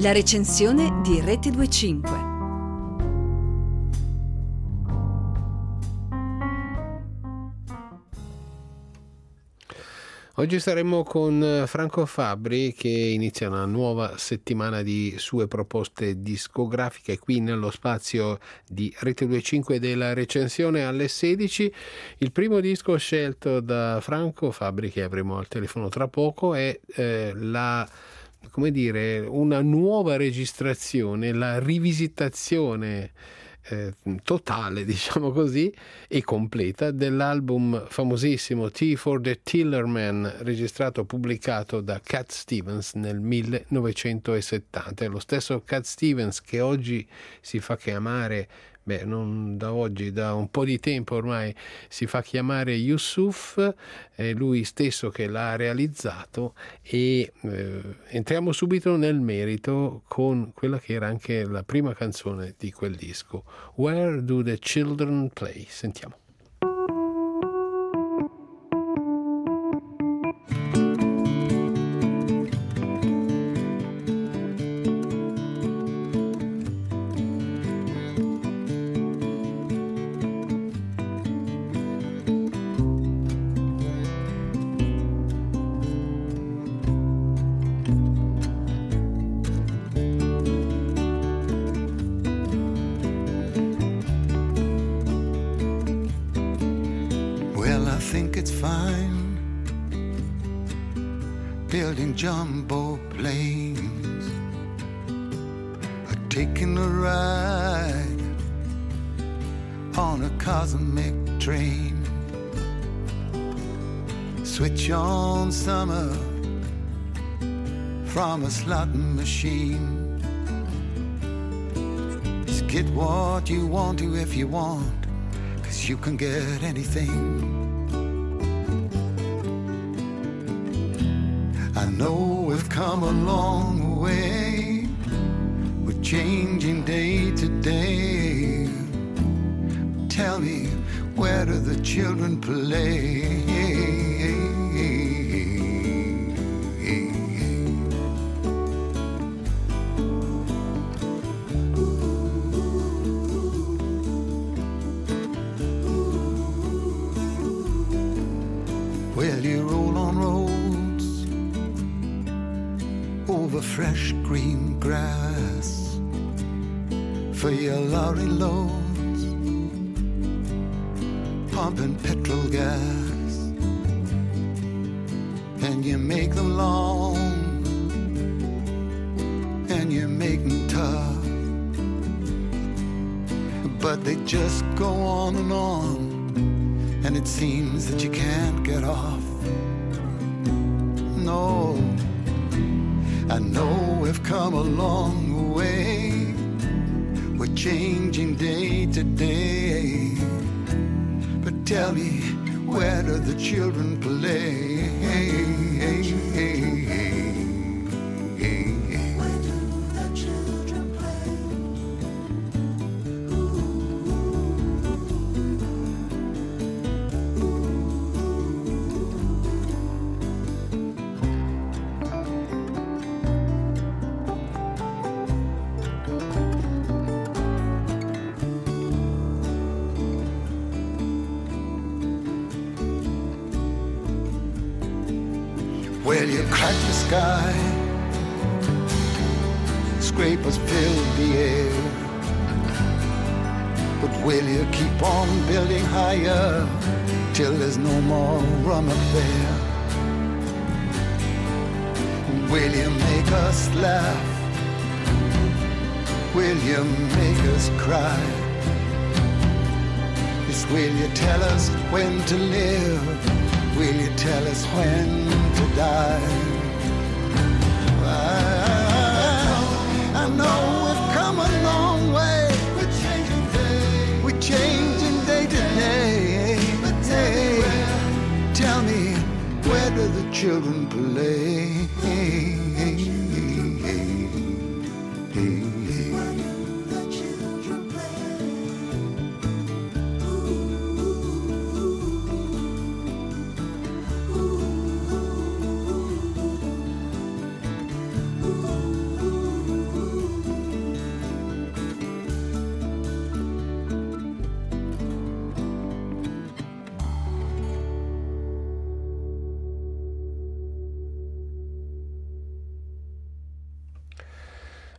La recensione di Rete 25. Oggi saremo con Franco Fabbri che inizia una nuova settimana di sue proposte discografiche qui nello spazio di Rete 25 della recensione alle 16. Il primo disco scelto da Franco Fabbri, che avremo al telefono tra poco, è una nuova registrazione, la rivisitazione totale, diciamo così, e completa dell'album famosissimo Tea for the Tillerman, registrato e pubblicato da Cat Stevens nel 1970. È lo stesso Cat Stevens che oggi si fa chiamare, non da oggi, da un po' di tempo ormai, si fa chiamare Yusuf, è lui stesso che l'ha realizzato, e entriamo subito nel merito con quella che era anche la prima canzone di quel disco, Where Do the Children Play? Sentiamo. Building jumbo planes, taking a ride on a cosmic train. Switch on summer from a slot machine. Just get what you want to if you want, 'cause you can get anything. I know we've come a long way, we're changing day to day. Tell me, where do the children play? Well, you roll on roads over fresh green grass for your lorry loads, pumping petrol gas, and you make them long and you make them tough, but they just go on, and it seems that you can't get off. No, I know we've come a long way, we're changing day to day. But tell me, where do the children play? Where do the children play? Well, you crack the sky, scrapers fill the air, but will you keep on building higher till there's no more room up there? Will you make us laugh? Will you make us cry? Yes, will you tell us when to live? Will you tell us when to die? I know we've come a long way. We're changing day to day. Tell me, where do the children play?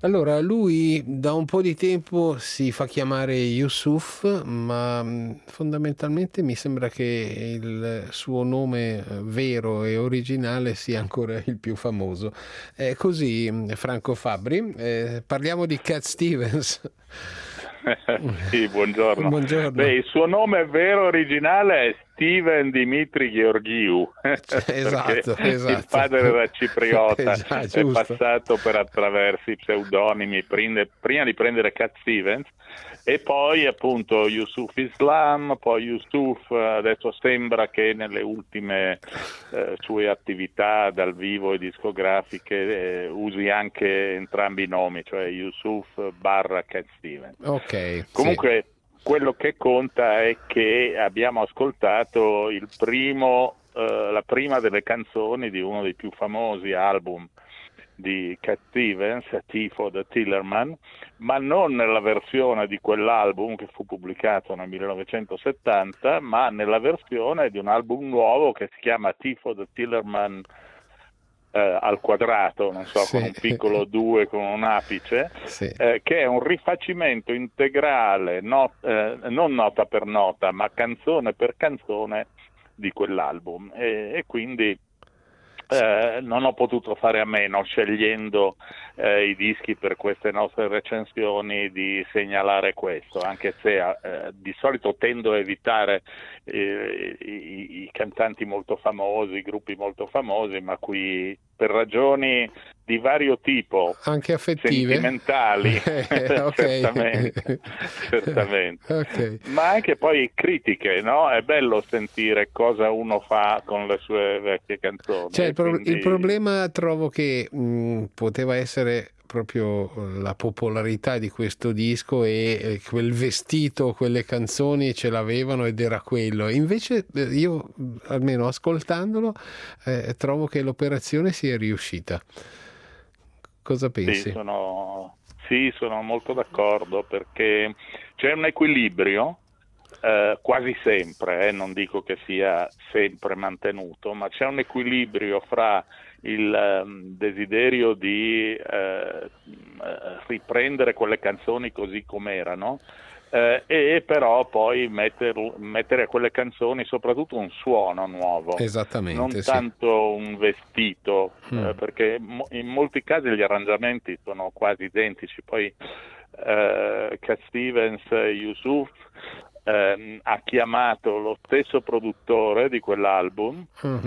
Allora, lui da un po' di tempo si fa chiamare Yusuf, ma fondamentalmente mi sembra che il suo nome vero e originale sia ancora il più famoso. Così, Franco Fabbri, parliamo di Cat Stevens. Sì, buongiorno. Buongiorno. Beh, il suo nome vero originale è Steven Dimitri Gheorghiu. Esatto. Il padre era cipriota, è giusto. passato per attraversi pseudonimi prima di prendere Cat Stevens, e poi appunto Yusuf Islam, poi Yusuf. Adesso sembra che nelle ultime sue attività dal vivo e discografiche usi anche entrambi i nomi, cioè Yusuf / Cat Stevens. Ok. Comunque quello che conta è che abbiamo ascoltato la prima delle canzoni di uno dei più famosi album di Cat Stevens, Tea for the Tillerman, ma non nella versione di quell'album che fu pubblicato nel 1970, ma nella versione di un album nuovo che si chiama Tea for the Tillerman al quadrato, non so, sì, con un piccolo 2 con un apice, sì, che è un rifacimento integrale, non nota per nota, ma canzone per canzone di quell'album, e quindi non ho potuto fare a meno, scegliendo i dischi per queste nostre recensioni, di segnalare questo, anche se di solito tendo a evitare i cantanti molto famosi, i gruppi molto famosi, ma qui per ragioni di vario tipo, anche affettive, sentimentali, okay. certamente. Okay. Ma anche poi critiche, no? È bello sentire cosa uno fa con le sue vecchie canzoni. Cioè, quindi... il problema trovo che poteva essere proprio la popolarità di questo disco, e quel vestito, quelle canzoni ce l'avevano ed era quello. Invece io, almeno ascoltandolo, trovo che l'operazione sia riuscita. Cosa pensi? Sì, sono molto d'accordo, perché c'è un equilibrio quasi sempre, non dico che sia sempre mantenuto, ma c'è un equilibrio fra il desiderio di riprendere quelle canzoni così com'erano, e però poi mettere a quelle canzoni soprattutto un suono nuovo, Esattamente, non sì. tanto un vestito, perché in molti casi gli arrangiamenti sono quasi identici. Poi Cat Stevens, Yusuf, ha chiamato lo stesso produttore di quell'album,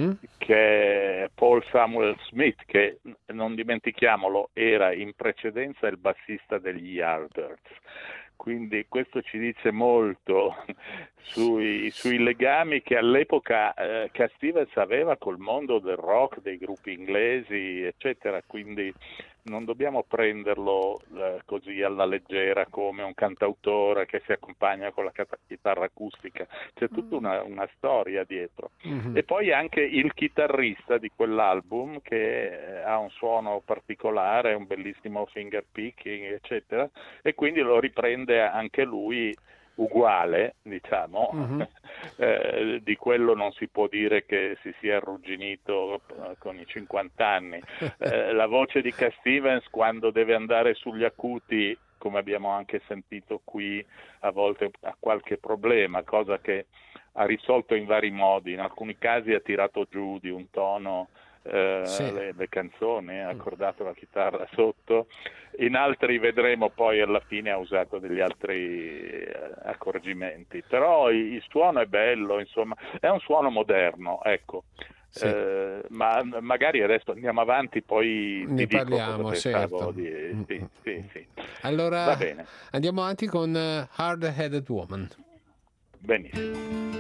che è Paul Samuel Smith, che, non dimentichiamolo, era in precedenza il bassista degli Yardbirds. Quindi questo ci dice molto sui legami che all'epoca Cat Stevens aveva col mondo del rock, dei gruppi inglesi, eccetera. Quindi non dobbiamo prenderlo così alla leggera come un cantautore che si accompagna con la chitarra acustica. C'è tutta una storia dietro. E poi anche il chitarrista di quell'album, che ha un suono particolare, un bellissimo finger picking, eccetera, e quindi lo riprende anche lui uguale, diciamo. Di quello non si può dire che si sia arrugginito con i 50 anni. La voce di Cat Stevens, quando deve andare sugli acuti, come abbiamo anche sentito qui, a volte ha qualche problema, cosa che ha risolto in vari modi. In alcuni casi ha tirato giù di un tono le canzoni, ha accordato la chitarra sotto, in altri vedremo poi alla fine ha usato degli altri accorgimenti, però il suono è bello, insomma è un suono moderno, ecco. Sì. Ma magari adesso andiamo avanti, poi ne parliamo, certo. Sì. Allora va bene, andiamo avanti con Hard Headed Woman. Benissimo.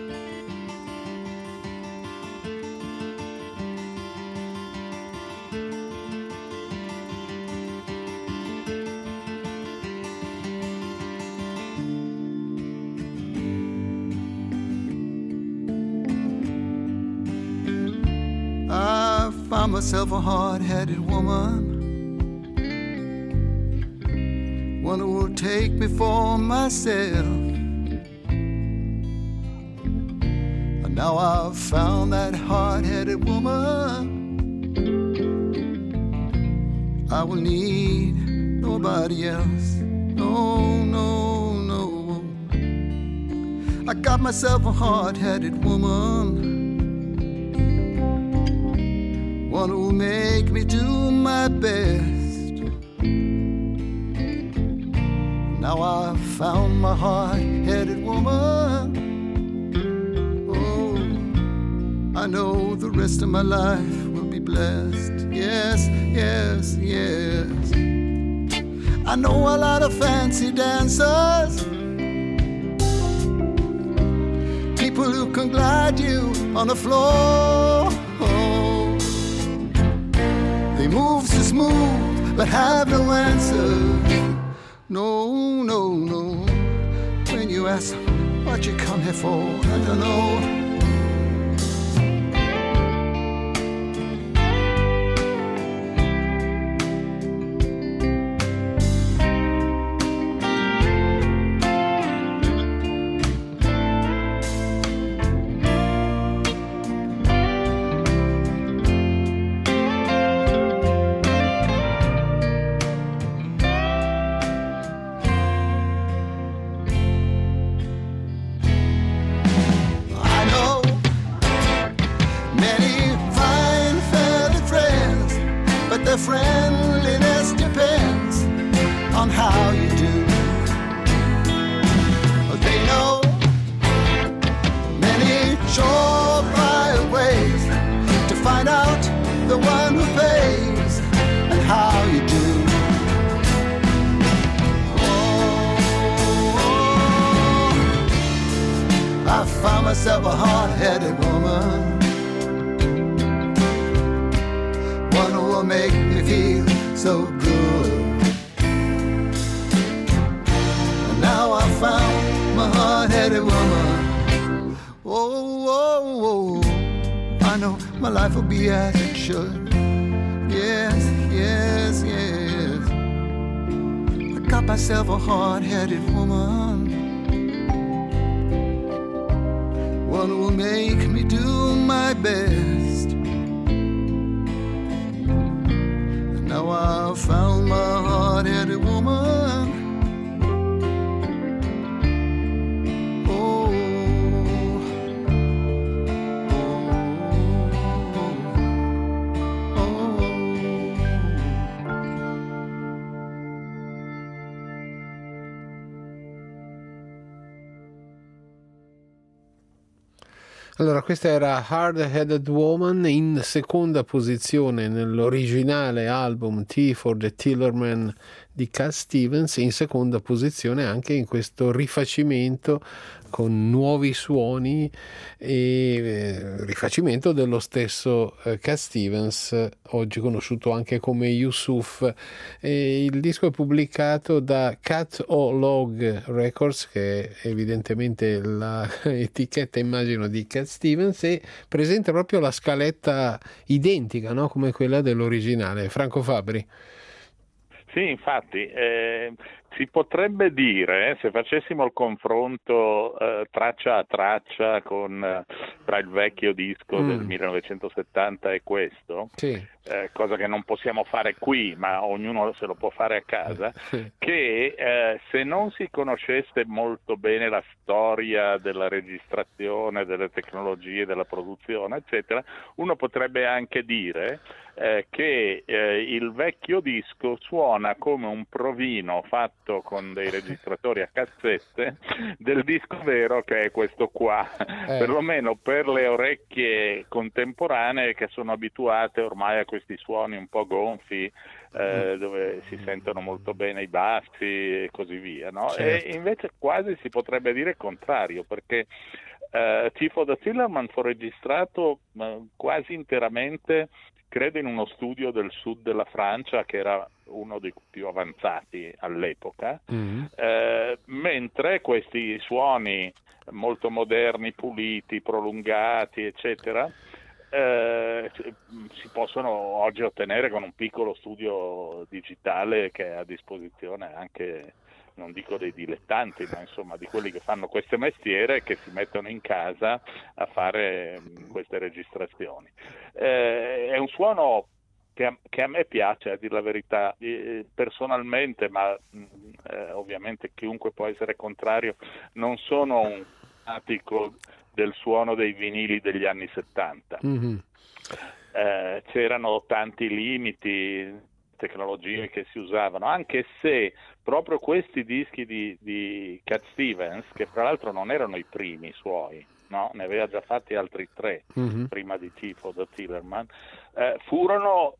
I found myself a hard-headed woman, one who will take me for myself. And now I've found that hard-headed woman, I will need no nobody else. No, no, no. I got myself a hard-headed woman, one who'll make me do my best. Now I've found my hard-headed woman. Oh, I know the rest of my life will be blessed. Yes, yes, yes. I know a lot of fancy dancers, people who can glide you on the floor. They move so smooth but have no answer. No, no, no. When you ask them what you come here for, I don't know. Friendliness depends on how you do. They know many surefire ways to find out the one who pays and how you do. Oh, I found myself a hard-headed woman, one who will make me feel so good. And now I found my hard-headed woman. Oh, oh, oh, I know my life will be as it should. Yes, yes, yes. I got myself a hard-headed woman, one who will make me do my best. Now I've found my hard-headed woman. Oh, oh, oh, oh. Allora, questa era Hard Headed Woman, in seconda posizione nell'originale album Tea for the Tillerman di Cat Stevens, e in seconda posizione anche in questo rifacimento con nuovi suoni e rifacimento dello stesso Cat Stevens, oggi conosciuto anche come Yusuf. E il disco è pubblicato da Cat O Log Records, che è evidentemente l'etichetta, immagino, di Cat Stevens, e presenta proprio la scaletta identica, no? Come quella dell'originale. Franco Fabbri. Sì, infatti, si potrebbe dire, se facessimo il confronto traccia a traccia tra il vecchio disco del 1970 e questo, sì. Cosa che non possiamo fare qui, ma ognuno se lo può fare a casa, che se non si conoscesse molto bene la storia della registrazione, delle tecnologie, della produzione, eccetera, uno potrebbe anche dire che il vecchio disco suona come un provino fatto con dei registratori a cassette del disco vero, che è questo qua, perlomeno per le orecchie contemporanee che sono abituate ormai a questi suoni un po' gonfi, dove si sentono molto bene i bassi e così via, no? Certo. E invece quasi si potrebbe dire il contrario, perché Tea for the Tillerman fu registrato quasi interamente, credo, in uno studio del sud della Francia, che era uno dei più avanzati all'epoca, mentre questi suoni molto moderni, puliti, prolungati, eccetera, si possono oggi ottenere con un piccolo studio digitale che è a disposizione anche, non dico dei dilettanti, ma insomma di quelli che fanno questo mestiere, che si mettono in casa a fare queste registrazioni. È un suono che a me piace, a dire la verità, personalmente, ma ovviamente chiunque può essere contrario, non sono un fanatico del suono dei vinili degli anni 70. Mhm. C'erano tanti limiti, tecnologie che si usavano, anche se proprio questi dischi di Cat Stevens, che fra l'altro non erano i primi suoi, no? Ne aveva già fatti altri 3 Mhm. prima di Tifo da Tillerman, furono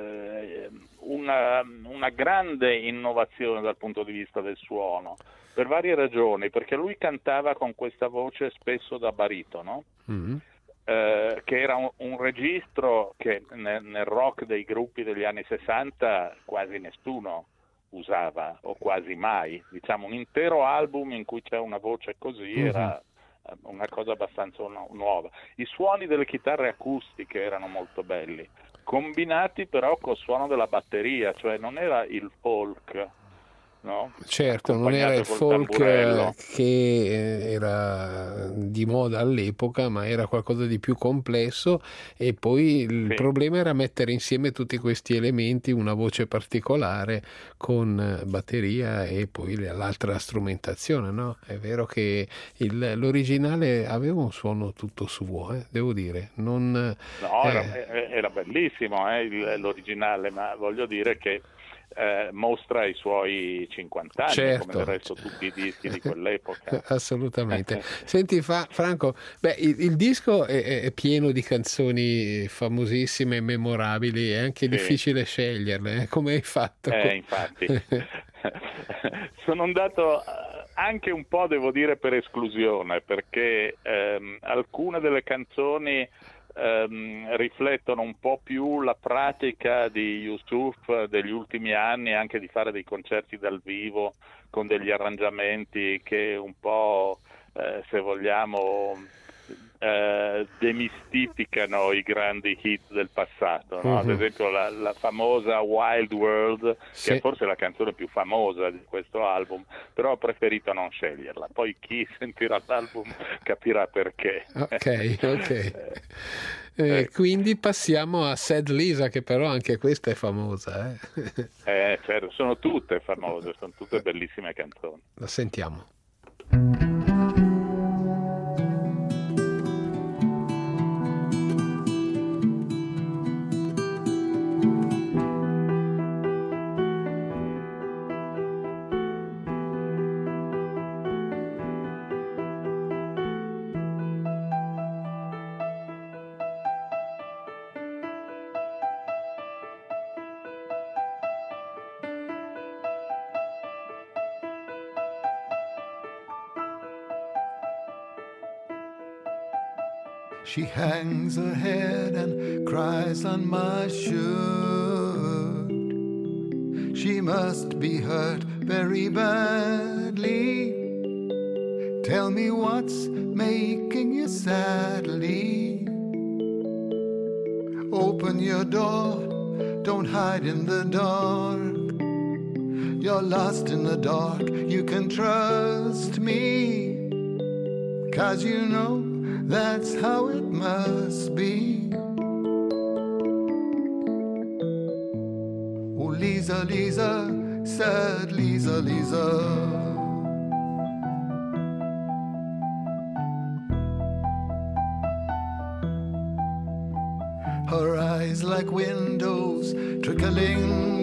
una grande innovazione dal punto di vista del suono, per varie ragioni, perché lui cantava con questa voce spesso da baritono, Mhm. che era un registro che nel rock dei gruppi degli anni 60 quasi nessuno usava, o quasi mai. Diciamo, un intero album in cui c'è una voce così era una cosa abbastanza nuova. I suoni delle chitarre acustiche erano molto belli, combinati però col suono della batteria, cioè non era il folk, no? Certo, non era il Accompagnato col folk tamburello. che era di moda all'epoca, ma era qualcosa di più complesso, e poi il Sì. problema era mettere insieme tutti questi elementi, una voce particolare con batteria e poi l'altra strumentazione, no? È vero che l'originale aveva un suono tutto suo, devo dire. Non, No, era bellissimo l'originale, ma voglio dire che mostra i suoi 50 anni, certo, come del resto tutti i dischi di quell'epoca. assolutamente. Senti Franco, beh, il disco è pieno di canzoni famosissime e memorabili, è anche Sì. difficile sceglierle, come hai fatto? Infatti. Sono andato anche un po', devo dire, per esclusione, perché alcune delle canzoni riflettono un po' più la pratica di Yusuf degli ultimi anni, anche di fare dei concerti dal vivo con degli arrangiamenti che un po', se vogliamo, demistificano i grandi hit del passato, no? Ad esempio la famosa Wild World, Sì. che è forse la canzone più famosa di questo album, però ho preferito non sceglierla, poi chi sentirà l'album capirà perché. Ok. Quindi passiamo a Sad Lisa, che però anche questa è famosa. Certo, sono tutte famose, sono tutte bellissime canzoni. La sentiamo. She hangs her head and cries on my shirt. She must be hurt very badly. Tell me what's making you sadly. Open your door, don't hide in the dark. You're lost in the dark, you can trust me. 'Cause you know that's how it must be. Oh, Lisa, Lisa, sad Lisa, Lisa. Her eyes like windows, trickling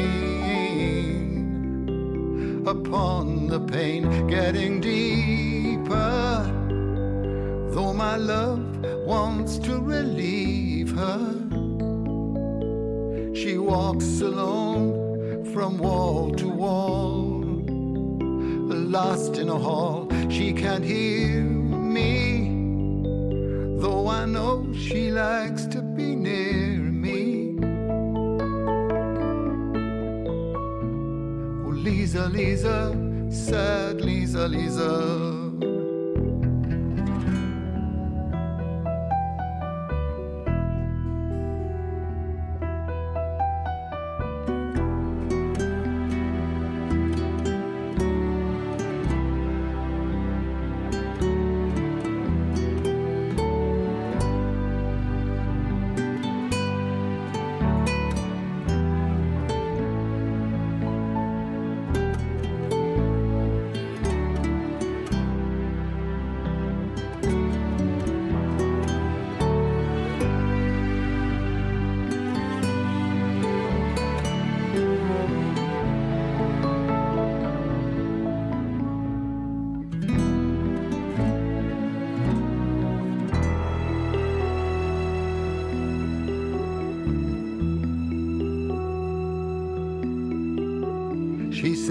rain upon the pane, getting deeper. Though my love wants to relieve her, she walks alone from wall to wall, lost in a hall. She can't hear me, though I know she likes to be near me. Oh, Lisa, Lisa, sad Lisa, Lisa.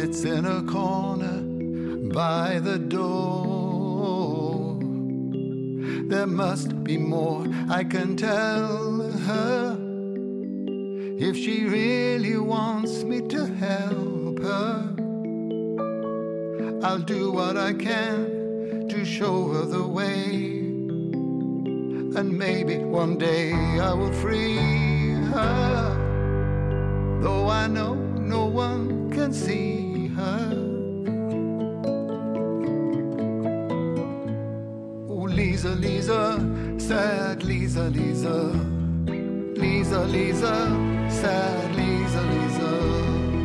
sits in a corner by the door. There must be more I can tell her if she really wants me to help her. I'll do what I can to show her the way, and maybe one day I will free her, though I know no one can see her. Oh, Lisa, Lisa, sad Lisa, Lisa, Lisa, Lisa, sad Lisa, Lisa.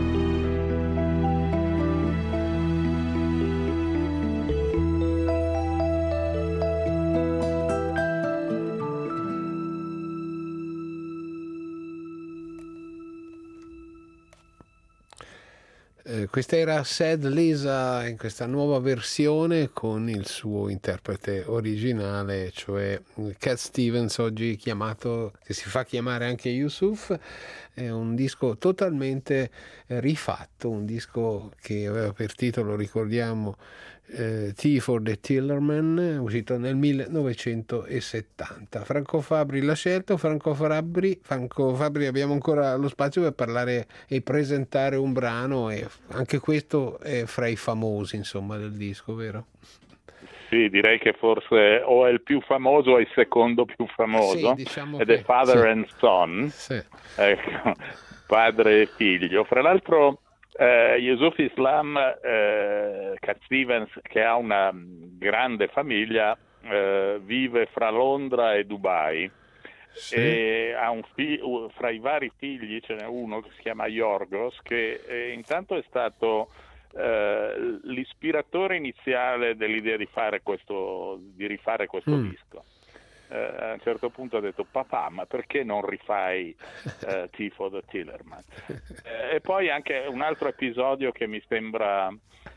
Questa era Sad Lisa in questa nuova versione con il suo interprete originale, cioè Cat Stevens, oggi chiamato, che si fa chiamare anche Yusuf. È un disco totalmente rifatto, un disco che aveva per titolo, ricordiamo, Tea for the Tillerman, uscito nel 1970. Franco Fabri l'ha scelto. Franco Fabri, abbiamo ancora lo spazio per parlare e presentare un brano, e anche questo è fra i famosi, insomma, del disco, vero? Sì, direi che forse o è il più famoso o è il secondo più famoso, sì, diciamo, ed è Father sì. and Son, Sì. Ecco, padre e figlio. Fra l'altro Yusuf Islam, Cat Stevens, che ha una grande famiglia, vive fra Londra e Dubai. Sì. E ha un figlio, fra i vari figli ce n'è uno che si chiama Yorgos, che intanto è stato l'ispiratore iniziale dell'idea di rifare questo disco. A un certo punto ha detto: papà, ma perché non rifai Tea for the Tillerman? E poi anche un altro episodio che mi sembra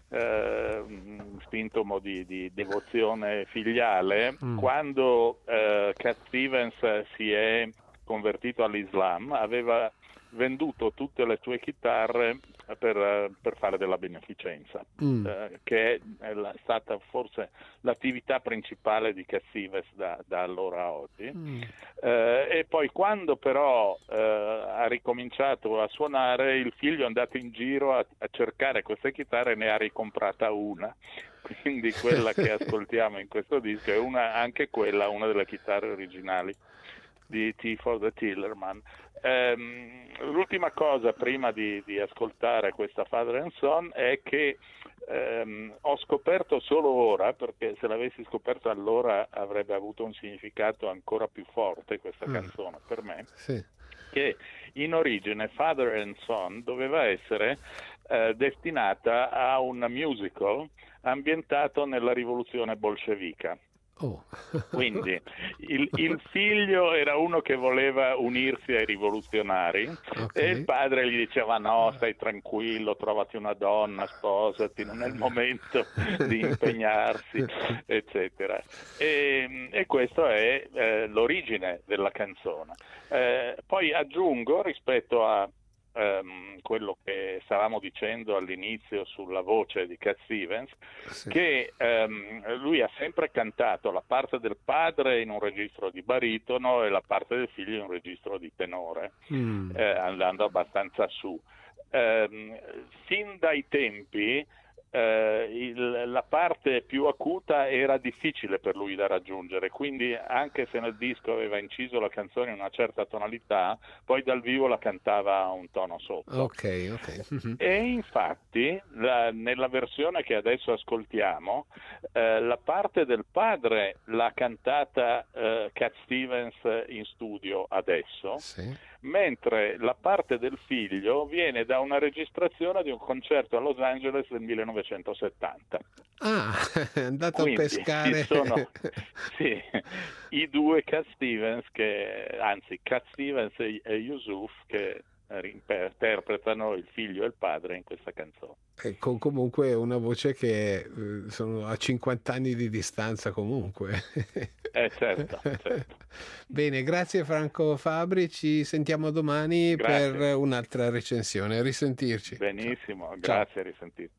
sintomo di devozione filiale, quando Cat Stevens si è convertito all'Islam, aveva venduto tutte le sue chitarre per fare della beneficenza, che è stata forse l'attività principale di Cat Stevens da allora a oggi. E poi quando però ha ricominciato a suonare, il figlio è andato in giro a cercare queste chitarre e ne ha ricomprata una. Quindi quella che ascoltiamo in questo disco è anche quella, una delle chitarre originali di Tea for the Tillerman. L'ultima cosa prima di ascoltare questa Father and Son è che ho scoperto solo ora, perché se l'avessi scoperto allora avrebbe avuto un significato ancora più forte questa canzone per me, Sì. che in origine Father and Son doveva essere destinata a un musical ambientato nella rivoluzione bolscevica. Oh. Quindi il figlio era uno che voleva unirsi ai rivoluzionari, Okay. e il padre gli diceva: no, stai tranquillo, trovati una donna, sposati, non è il momento di impegnarsi, eccetera. E questo è l'origine della canzone. Poi aggiungo, rispetto a quello che stavamo dicendo all'inizio sulla voce di Cat Stevens, Sì. che lui ha sempre cantato la parte del padre in un registro di baritono e la parte del figlio in un registro di tenore, andando abbastanza su. Fin dai tempi la parte più acuta era difficile per lui da raggiungere, quindi anche se nel disco aveva inciso la canzone in una certa tonalità, poi dal vivo la cantava a un tono sotto. Ok. E infatti nella versione che adesso ascoltiamo, la parte del padre l'ha cantata Cat Stevens in studio adesso, Sì. mentre la parte del figlio viene da una registrazione di un concerto a Los Angeles del 1970. Ah, è andato Quindi a pescare. ci sono i due Cat Stevens, Cat Stevens e Yusuf, che interpretano il figlio e il padre in questa canzone. Comunque una voce che sono a 50 anni di distanza comunque. Certo. Bene, grazie Franco Fabri, ci sentiamo domani per un'altra recensione. A risentirci. Benissimo, Ciao. grazie, a risentirci.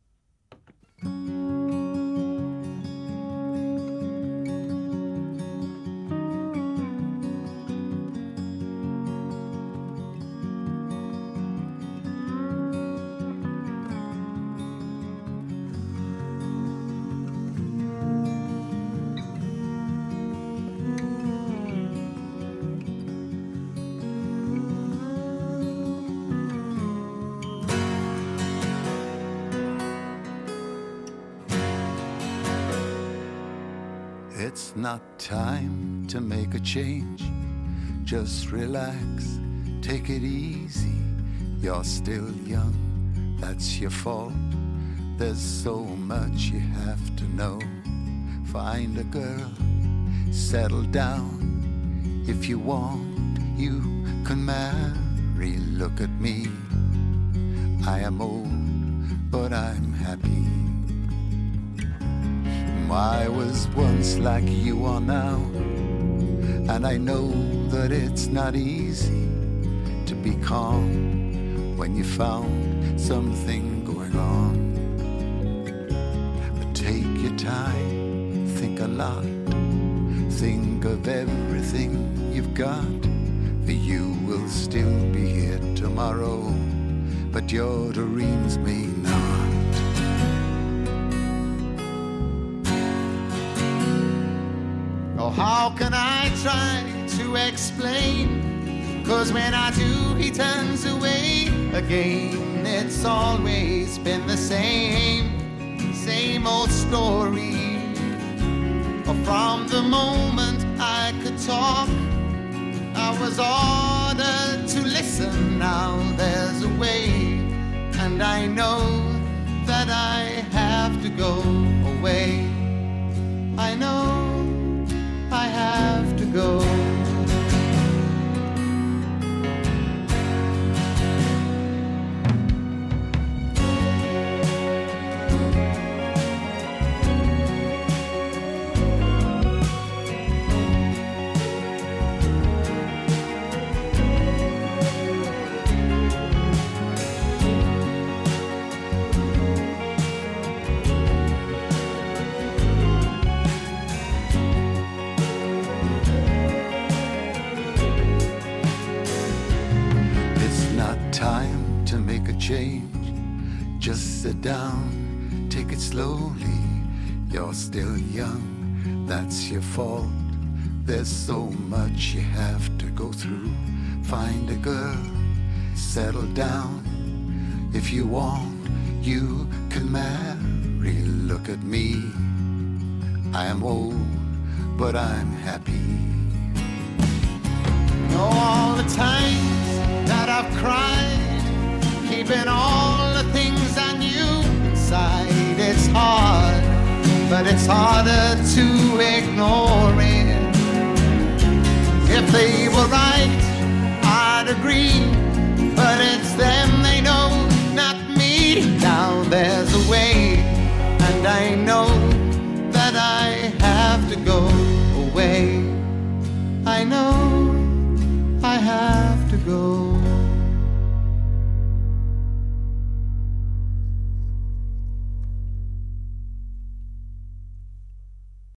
It's not time to make a change. Just relax, take it easy. You're still young, that's your fault. There's so much you have to know. Find a girl, settle down. If you want, you can marry. Look at me, I am old, but I'm happy. I was once like you are now, and I know that it's not easy to be calm when you found something going on. But take your time, think a lot, think of everything you've got, for you will still be here tomorrow, but your dreams may not. How can I try to explain? 'Cause when I do, he turns away again. It's always been the same old story. From the moment I could talk, I was ordered to listen. Now there's a way, and I know that I have to go away. I know I have to go. Change, just sit down, take it slowly. You're still young, that's your fault. There's so much you have to go through. Find a girl, settle down. If you want, you can marry. Look at me, I am old, but I'm happy. Know all the times that I've cried, keeping all the things I knew inside. It's hard, but it's harder to ignore it. If they were right, I'd agree, but it's them they know, not me. Now there's a way, and I know that I have to go away. I know I have to go.